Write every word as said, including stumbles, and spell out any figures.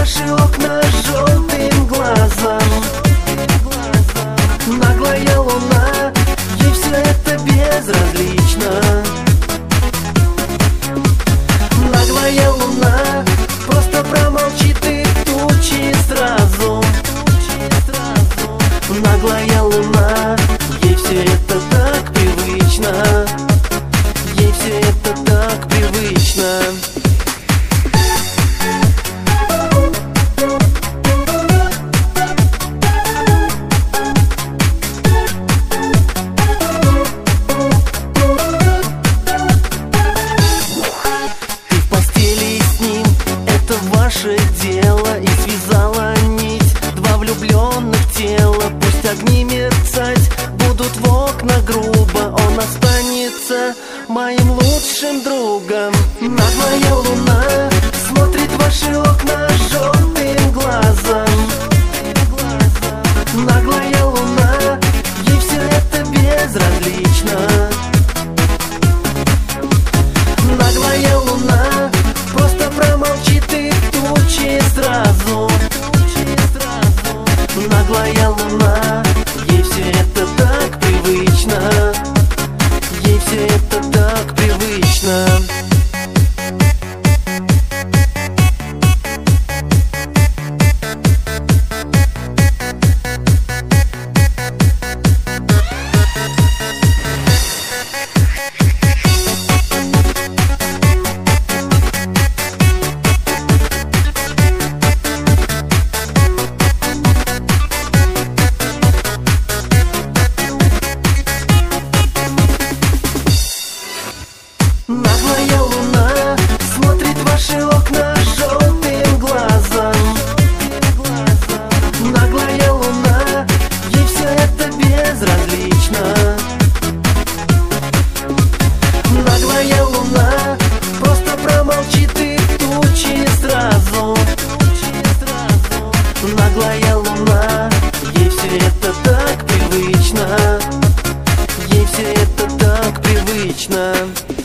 ваши окна желтым глазом. Наглая луна, ей все это безразлично. Наглая луна просто промолчит и тучи сразу. Наглая луна, ей все это так привычно. Ей все это так привычно. Ты в постели с ним, это ваше дело. И связала нить два влюбленных тела. Пусть огни мерцать будут в окна грубо, он останется моим лучшим другом. Наглая луна смотрит ваши окна желтым глазом. Наглая луна, ей все это безразлично. Наглая луна просто промолчит и тучи сразу. Наглая луна, ей все это так привычно. Ей все это так привычно. Наглая луна смотрит ваши окна желтым глазом. Наглая луна, ей все это безразлично. Наглая луна просто промолчит и тучи сразу. Наглая луна, ей все это так привычно. Ей все это так привычно.